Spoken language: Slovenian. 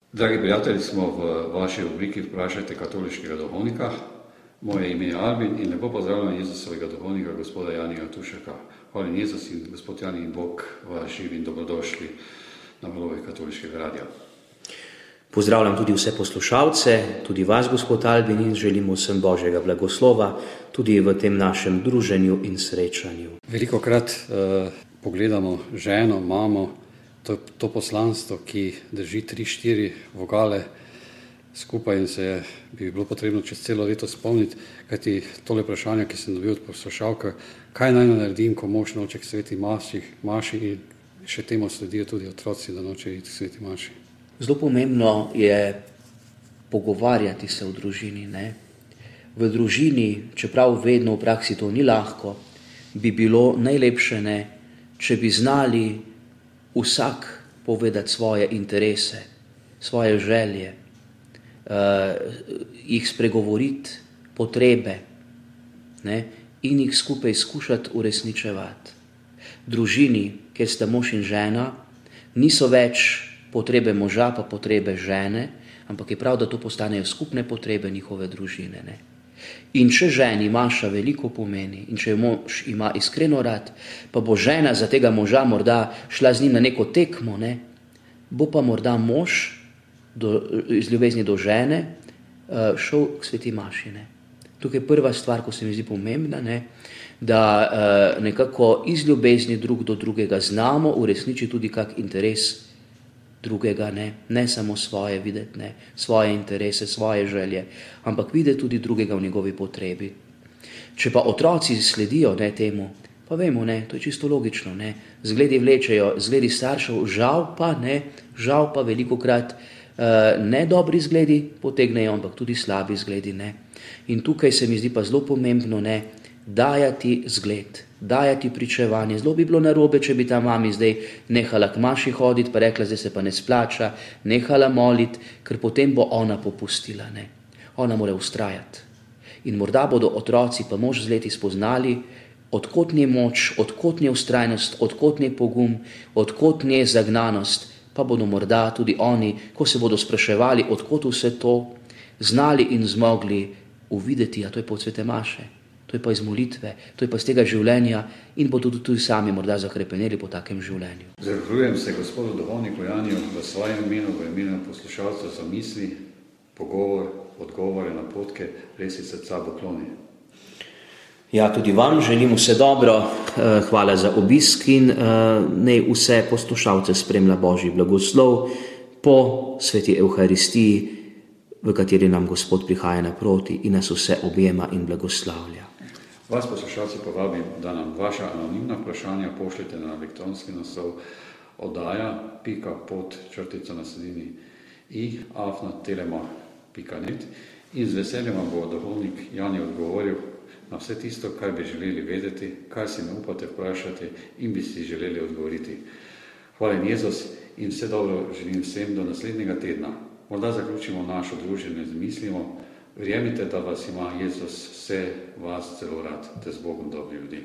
Dragi prijatelji, smo v vaši obliki Vprašajte katoliškega duhovnika. Moje ime je Albin in lepo pozdravljam Jezusovega duhovnika, gospoda Janija Tušeka. Hvala Jezus in gospod Jani in Bog vas živi in dobrodošli na valovih katoliškega radia. Pozdravljam tudi vse poslušalce, tudi vas, gospod Albin, in želimo vsem Božjega blagoslova tudi v tem našem druženju in srečanju. Velikokrat pogledamo ženo, mamo, to poslanstvo, ki drži 3-4 vogale skupaj in se bi bilo potrebno čez celo leto spomniti, kajti tole vprašanje, ki sem dobil od poslušalke, kaj naj naredim, ko mož noče k sveti maši in še temu sledijo tudi otroci, da noče iti k sveti maši. Zelo pomembno je pogovarjati se v družini. V družini, čeprav vedno v praksi to ni lahko, bi bilo najlepše, če bi znali vsak povedati svoje interese, svoje želje, jih spregovoriti, potrebe, in jih skupaj skušati uresničevati. V družini, kjer sta mož in žena, niso več potrebe moža pa potrebe žene, ampak je prav, da to postanejo skupne potrebe njihove družine. In če ženi maša veliko pomeni in če jo mož ima iskreno rad, pa bo žena za tega moža morda šla z njim na neko tekmo, bo pa morda mož iz ljubezni do žene šel k sveti maši. Tukaj je prva stvar, ko se mi zdi pomembna, da nekako iz ljubezni drug do drugega znamo uresničiti tudi kak interes drugega, ne samo svoje videti, svoje interese, svoje želje, ampak videti tudi drugega v njegovi potrebi. Če pa otroci sledijo temu, pa vemo, to je čisto logično, zgledi vlečejo, zgledi staršev, žal pa velikokrat ne dobri zgledi potegnejo, ampak tudi slabi zgledi. In tukaj se mi zdi pa zelo pomembno, dajati zgled, dajati pričevanje. Zelo bi bilo narobe, če bi ta mami zdaj nehala k maši hoditi, pa rekla, zdaj se pa ne splača, nehala moliti, ker potem bo ona popustila. Ona mora vztrajati. In morda bodo otroci pa mož z leti spoznali, odkot nje moč, odkot nje vztrajnost, odkot nje pogum, odkot nje zagnanost, pa bodo morda tudi oni, ko se bodo spraševali, odkot vse to, znali in zmogli uvideti, a to je pa od svete maše. To je pa iz molitve, to je pa z tega življenja in bodo tudi sami morda zahrepeneli po takem življenju. Zahvaljujem se gospodu duhovniku Janiju v svojem imenu, v imenu poslušalcev za misli, pogovor, odgovore, napotke, res iz srca pokloni. Ja, tudi vam želim vse dobro, hvala za obisk in naj vse poslušalce spremlja Božji blagoslov po sveti Evharistiji, v kateri nam Gospod prihaja naproti in nas vse objema in blagoslavlja. Vas poslušalci povabim, da nam vaša anonimna vprašanja pošljete na elektronski naslov oddaja.pod_i@telema.net in z veseljem vam bo duhovnik Jani odgovoril na vse tisto, kar bi želeli vedeti, kar si ne upate vprašati in bi si želeli odgovoriti. Hvala Jezus in vse dobro želim vsem do naslednjega tedna. Morda zaključimo našo druženje z mislimo, verjemite, da vas ima Jezus vse vas zelo rad, te z Bogom dobri ljudi.